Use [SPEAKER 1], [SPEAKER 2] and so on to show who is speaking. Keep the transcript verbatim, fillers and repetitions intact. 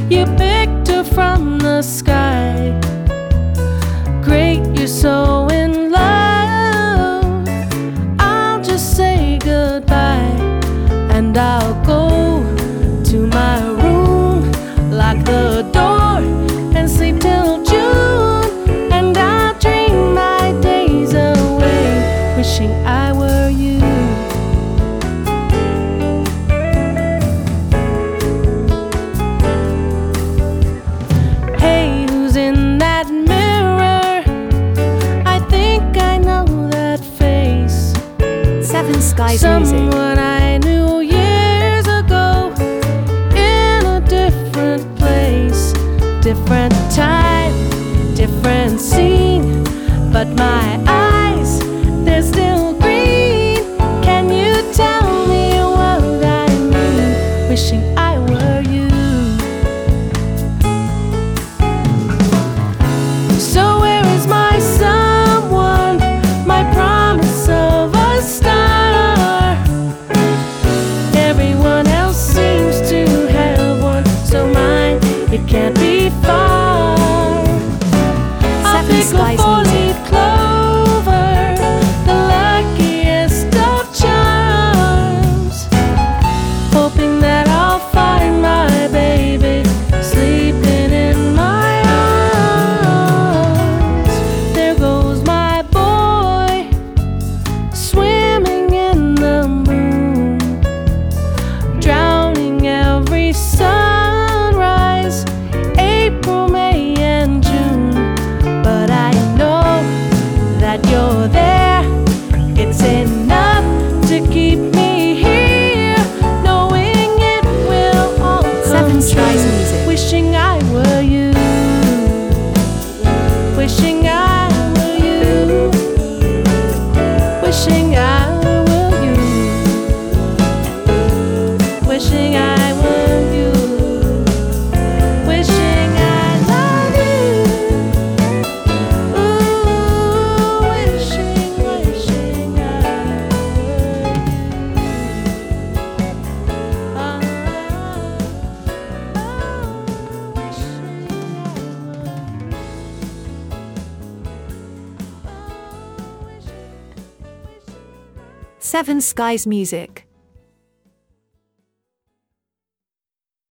[SPEAKER 1] You picked her from the sky. Great, you're so in love. I'll just say goodbye, and I'll go to my room, lock the door, and sleep till June. And I'll dream my days away, wishing I were you. Hey, who's in that mirror? I think I know that face.
[SPEAKER 2] Seven Skies
[SPEAKER 1] Someone
[SPEAKER 2] Music.
[SPEAKER 1] I knew years ago, in a different place, different time, different scene, but my eyes, they're still green. Can you tell me what I mean, wishing I were you? So where is my someone, my promise of a star? Everyone else seems to have one, so mine, it can't be far. I'll
[SPEAKER 2] Seven
[SPEAKER 1] pick
[SPEAKER 2] Skies
[SPEAKER 1] a four-leaf
[SPEAKER 2] Music.
[SPEAKER 1] clover, the luckiest of charms, hoping that I'll find my baby sleeping in my arms. There goes my boy, swimming in the moon, drowning every sunrise, April, May, and June. But I know that you're there. It's enough to keep me here, knowing it will all come
[SPEAKER 2] Seven Skies
[SPEAKER 1] true.
[SPEAKER 2] Music.
[SPEAKER 1] Wishing I were you, wishing I were you, wishing I were you, wishing I were you, wishing I love you. Ooh, wishing, wishing I were you. Ah, oh, wishing I were you.
[SPEAKER 2] Seven Skies Music.